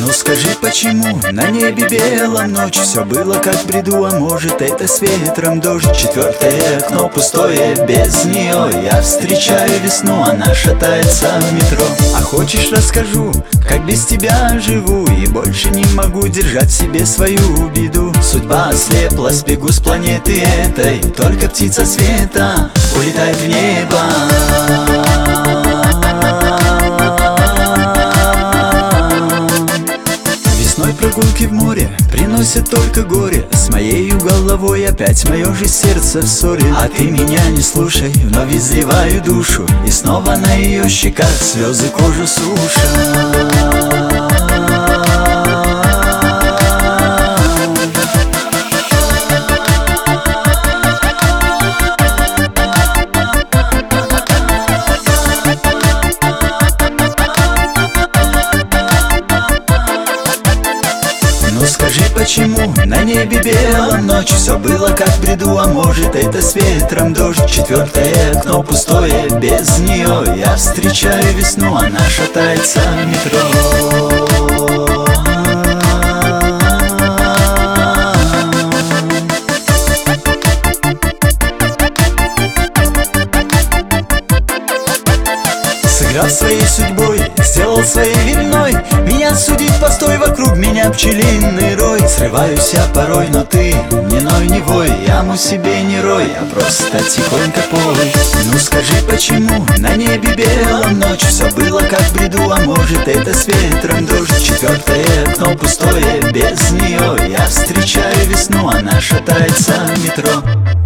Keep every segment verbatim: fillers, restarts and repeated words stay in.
Ну скажи, почему на небе белом ночь? Все было как в бреду, а может это с ветром дождь. Четвертое окно пустое, без нее я встречаю весну, она шатается в метро. А хочешь, расскажу, как без тебя живу, и больше не могу держать в себе свою беду. Судьба ослепла, сбегу с планеты этой, только птица света улетает в небо. Прогулки в море приносят только горе. С моею головой опять мое же сердце в ссоре. А ты меня не слушай, вновь изливаю душу, и снова на ее щеках слезы кожу сушат. Ну скажи, почему на небе белом ночь? Все было как в бреду, а может это с ветром дождь. Четвертое окно пустое, без нее я встречаю весну, она шатается в метро. Сыграв своей судьбой, сделал своей виной, меня судить постой, вокруг меня пчелиный рой. Срываюсь я порой, но ты не ной, не вой, яму себе не рой, а просто тихонько пой. Ну скажи, почему на небе белом ночь? Все было как в бреду, а может это с ветром дождь. Четвертое окно пустое, без нее я встречаю весну, она шатается в метро.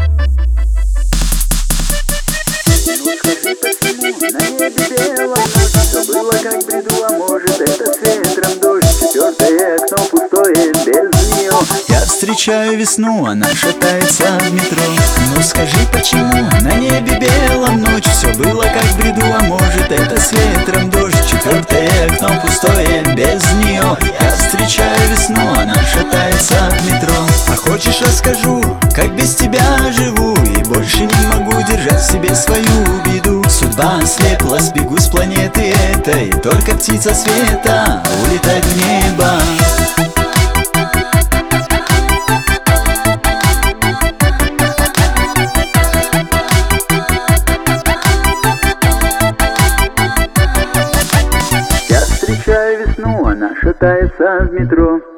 На небе белом ночь, все было как в бреду, а может это с ветром дождь. Четвертое окно пустое, без нее я встречаю весну, она шатается в метро. Ну скажи, почему на небе белом ночь? Все было как в бреду, а может это с ветром дождь. Четвертое окно пустое, без нее я встречаю весну, она шатается в метро. А хочешь, расскажу, как без тебя живу, и больше не могу держать в себе свою беду. Судьба ослепла, сбегу с планеты этой, только птица света улетает в небо. Я встречаю весну, она шатается в метро.